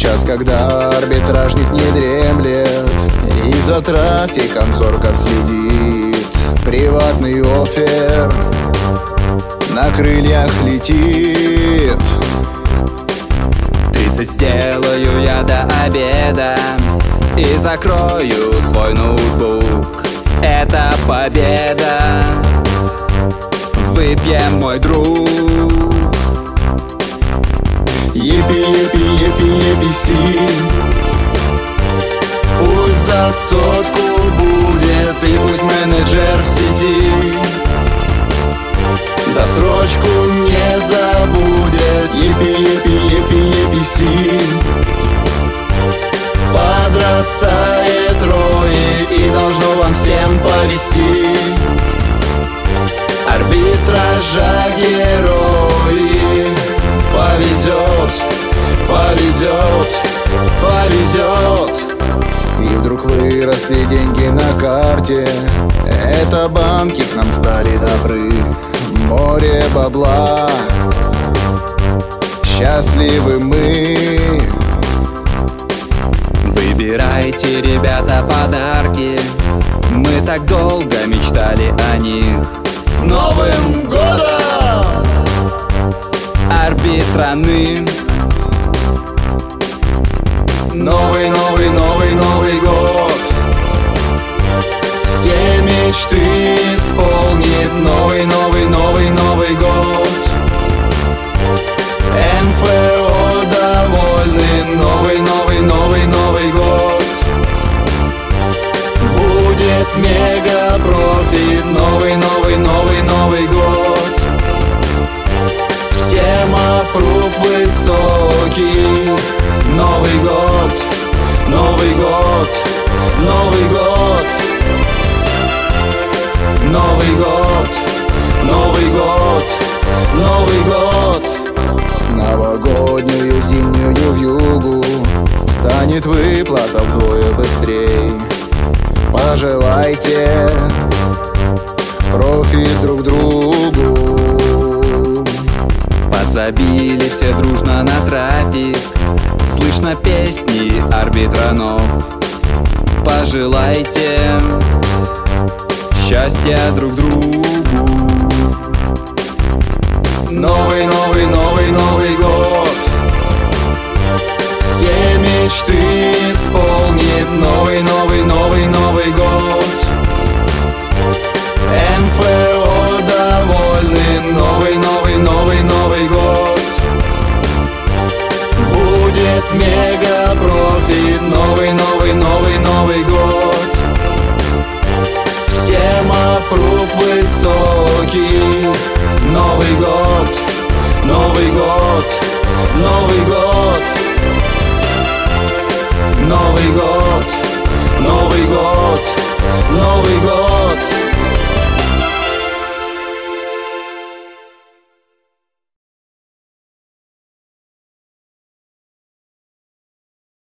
час, когда арбитражник не дремлет и за трафиком зорко следит. Приватный офер на крыльях летит. 30 сделаю я до обеда и закрою свой ноутбук. Это победа. Выпьем, мой друг. Епи-епи-епи-епи-си. Пусть за сотку будет, и пусть менеджер в сети досрочку не забудет. Епи-епи-епи-епи-си. Подрастает рой, и должно вам всем повести. Арбитража герои. Повезет, повезет, повезет. И вдруг выросли деньги на карте. Это банки к нам стали добры. Море бабла. Счастливы мы. Выбирайте, ребята, подарки. Мы так долго мечтали о них. С Новым годом! Арбитраны. Новый, новый, новый, Новый год все мечты исполнит. Новый, новый, новый, Новый год. МФО довольны. Новый, новый, новый, Новый год. Будет мега профит. Новый, новый, новый, Новый год. Всем аппрув высокий. Новый год, Новый год, Новый год. Новый год, Новый год, Новый год. Новогоднюю зимнюю вьюгу станет выплата вдвое быстрей. Пожелайте профит друг другу. Подзабили все дружно на трафик. Слышно песни арбитранов. Пожелайте счастья друг другу. Новый, новый, новый, Новый год все мечты исполнит. Новый, новый, новый, Новый год.